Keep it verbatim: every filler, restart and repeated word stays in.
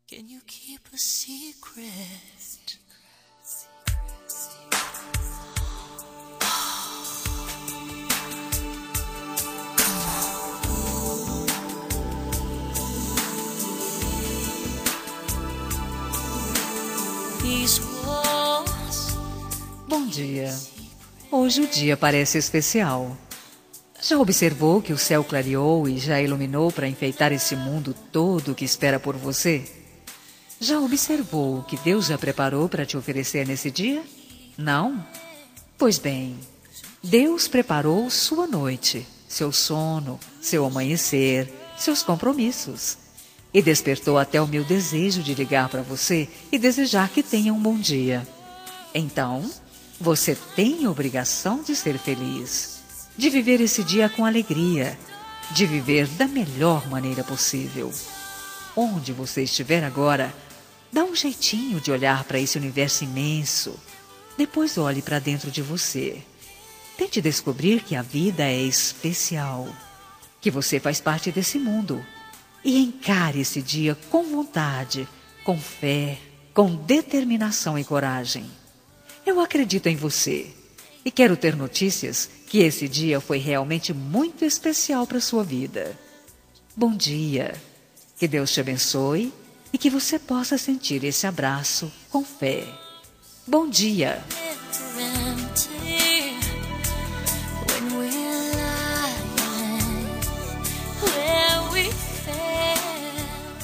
Can you keep a secret? Bom dia. Hoje o dia parece especial. Já observou que o céu clareou e já iluminou para enfeitar esse mundo todo que espera por você? Já observou o que Deus já preparou para te oferecer nesse dia? Não? Pois bem, Deus preparou sua noite, seu sono, seu amanhecer, seus compromissos. E despertou até o meu desejo de ligar para você e desejar que tenha um bom dia. Então, você tem a obrigação de ser feliz, de viver esse dia com alegria, de viver da melhor maneira possível. Onde você estiver agora, dá um jeitinho de olhar para esse universo imenso. Depois olhe para dentro de você. Tente descobrir que a vida é especial, que você faz parte desse mundo. E encare esse dia com vontade, com fé, com determinação e coragem. Eu acredito em você e quero ter notícias que esse dia foi realmente muito especial para a sua vida. Bom dia, que Deus te abençoe e que você possa sentir esse abraço com fé. Bom dia!